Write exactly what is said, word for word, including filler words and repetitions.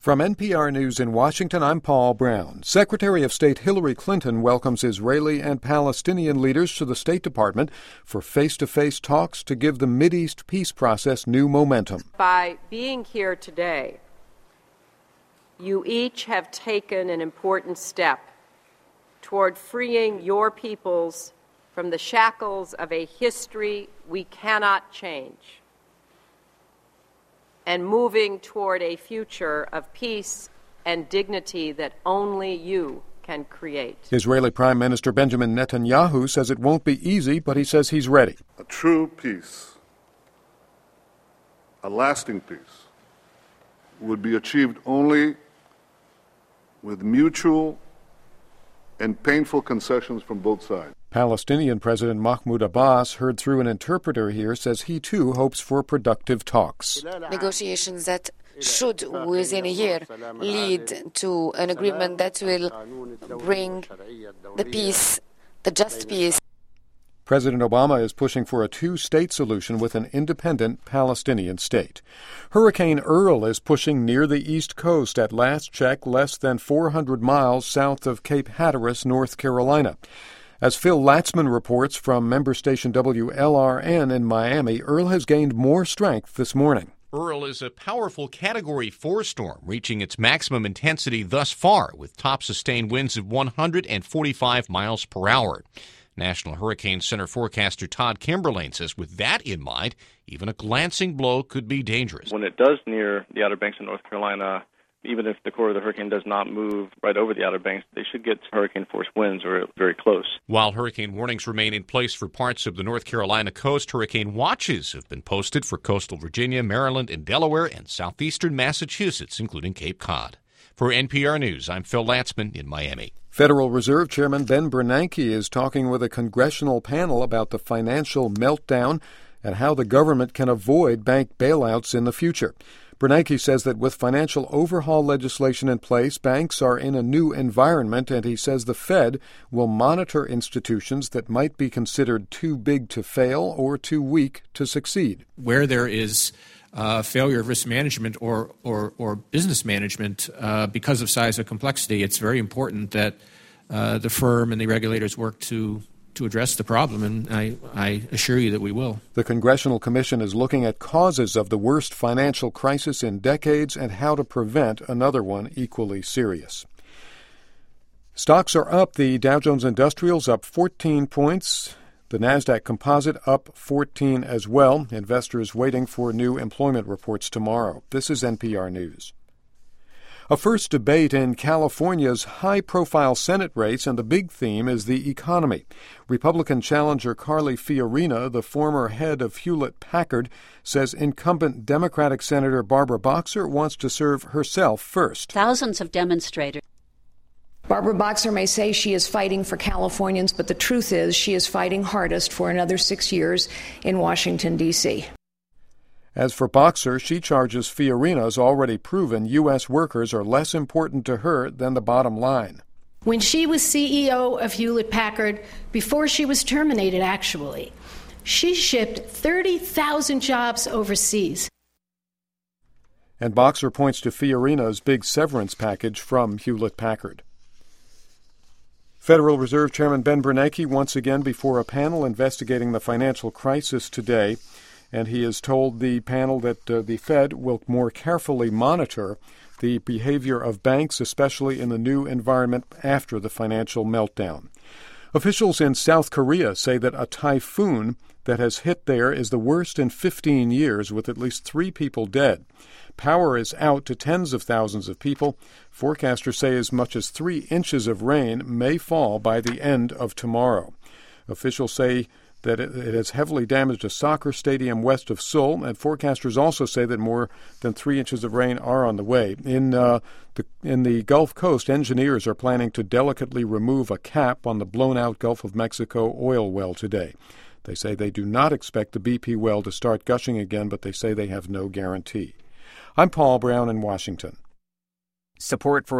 From N P R News in Washington, I'm Paul Brown. Secretary of State Hillary Clinton welcomes Israeli and Palestinian leaders to the State Department for face-to-face talks to give the Mideast peace process new momentum. By being here today, you each have taken an important step toward freeing your peoples from the shackles of a history we cannot change, and moving toward a future of peace and dignity that only you can create. Israeli Prime Minister Benjamin Netanyahu says it won't be easy, but he says he's ready. A true peace, a lasting peace, would be achieved only with mutual and painful concessions from both sides. Palestinian President Mahmoud Abbas, heard through an interpreter here, says he too hopes for productive talks. Negotiations that should, within a year, lead to an agreement that will bring the peace, the just peace. President Obama is pushing for a two-state solution with an independent Palestinian state. Hurricane Earl is pushing near the East Coast, at last check less than four hundred miles south of Cape Hatteras, North Carolina. As Phil Latzman reports from member station W L R N in Miami, Earl has gained more strength this morning. Earl is a powerful Category four storm, reaching its maximum intensity thus far, with top sustained winds of one hundred forty-five miles per hour. National Hurricane Center forecaster Todd Kimberlane says with that in mind, even a glancing blow could be dangerous. When it does near the Outer Banks of North Carolina, even if the core of the hurricane does not move right over the Outer Banks, they should get hurricane-force winds or very close. While hurricane warnings remain in place for parts of the North Carolina coast, hurricane watches have been posted for coastal Virginia, Maryland, and Delaware, and southeastern Massachusetts, including Cape Cod. For N P R News, I'm Phil Latzman in Miami. Federal Reserve Chairman Ben Bernanke is talking with a congressional panel about the financial meltdown and how the government can avoid bank bailouts in the future. Bernanke says that with financial overhaul legislation in place, banks are in a new environment, and he says the Fed will monitor institutions that might be considered too big to fail or too weak to succeed. Where there is uh, failure of risk management or, or, or business management uh, because of size or complexity, it's very important that uh, the firm and the regulators work to to address the problem, and I, I assure you that we will. The Congressional Commission is looking at causes of the worst financial crisis in decades and how to prevent another one equally serious. Stocks are up. The Dow Jones Industrial's up fourteen points. The NASDAQ Composite up fourteen as well. Investors waiting for new employment reports tomorrow. This is N P R News. A first debate in California's high-profile Senate race, and the big theme is the economy. Republican challenger Carly Fiorina, the former head of Hewlett-Packard, says incumbent Democratic Senator Barbara Boxer wants to serve herself first. Thousands of demonstrators. Barbara Boxer may say she is fighting for Californians, but the truth is she is fighting hardest for another six years in Washington, D C As for Boxer, she charges Fiorina's already proven U S workers are less important to her than the bottom line. When she was C E O of Hewlett-Packard, before she was terminated actually, she shipped thirty thousand jobs overseas. And Boxer points to Fiorina's big severance package from Hewlett-Packard. Federal Reserve Chairman Ben Bernanke once again before a panel investigating the financial crisis today. And he has told the panel that uh, the Fed will more carefully monitor the behavior of banks, especially in the new environment after the financial meltdown. Officials in South Korea say that a typhoon that has hit there is the worst in fifteen years, with at least three people dead. Power is out to tens of thousands of people. Forecasters say as much as three inches of rain may fall by the end of tomorrow. Officials say that it has heavily damaged a soccer stadium west of Seoul, and forecasters also say that more than three inches of rain are on the way. In uh, the in the Gulf Coast, engineers are planning to delicately remove a cap on the blown-out Gulf of Mexico oil well today. They say they do not expect the B P well to start gushing again, but they say they have no guarantee. I'm Paul Brown in Washington. Support for